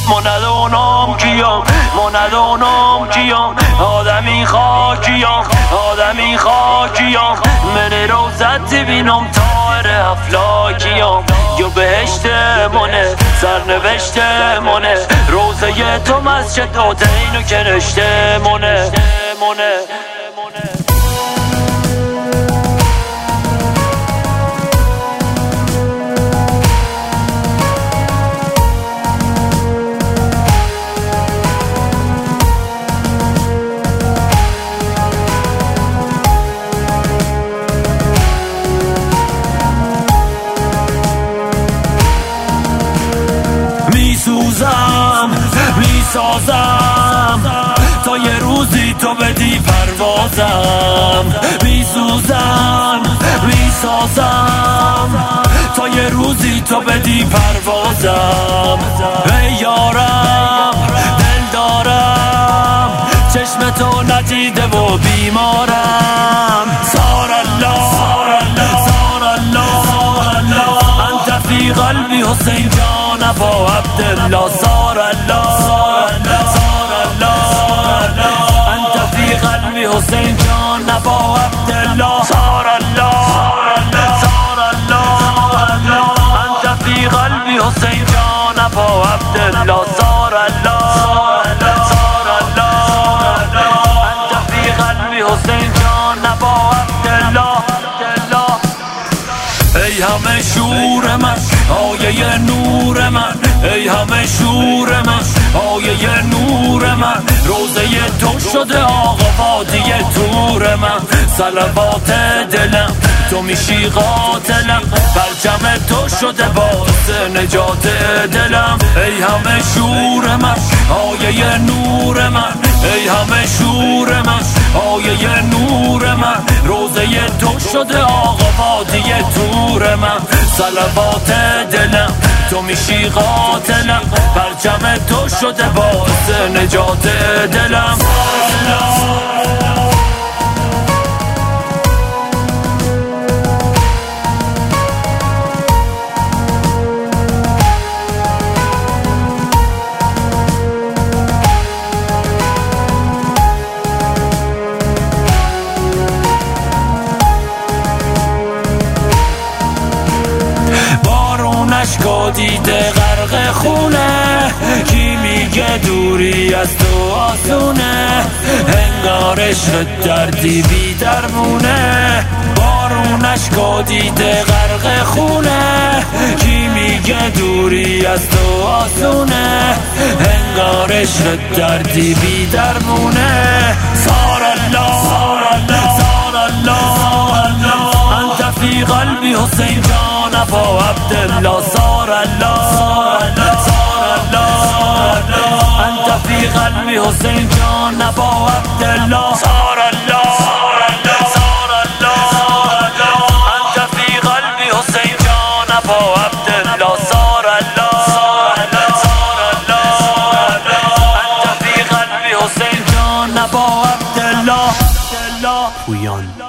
ما ندونم کیم ما ندونم کیم آدمی خاکیم آدمی خاکیم من روزت بینم تار افلاکیم یا بهشت منه سرنوشت منه روزه تو مسجد و دین و کنشت منه میسازم تا یه روزی تو بدی پروازم میسوزم میسازم تا یه روزی تو بدی پروازم ای یارم دل دارم چشم تو ندیده و بیمارم سار الله سار الله انت فی قلبی حسین جان ابا عبدالله سار الله انت فی قلبی حسین جان ابا عبدالله سار الله انت فی قلبی حسین جان ابا عبدالله سار الله انت فی قلبی حسین جان ابا عبدالله ای همه شور من آیه نور من ای همه شور من آیه نور من روزه تو شده آقا وادی تور من صلوات دلم تو میشی قاتلم پرچم تو شده باعث نجات دلم ای همه شور من آیه نور من ای همه شور من آیه نور من روزه تو شده آقا وادی تور من صلوات دلم تو میشی قاتلم پرچم تو شده باعث نجات دلم اشکا دیده غرق خونه کی میگه دوری از تو آسونه انگار عشق دردی بی درمونه بارون اشکا دیده غرق خونه کی میگه دوری از تو آسونه انگار عشق دردی بی درمونه سار الله انت فی قلبی حسین جان ابا عبدالله سار الله انت فی قلبی حسین جان ابا عبدالله سار الله انت فی قلبی حسین جان ابا عبدالله سار الله انت فی قلبی حسین جان ابا عبدالله پویان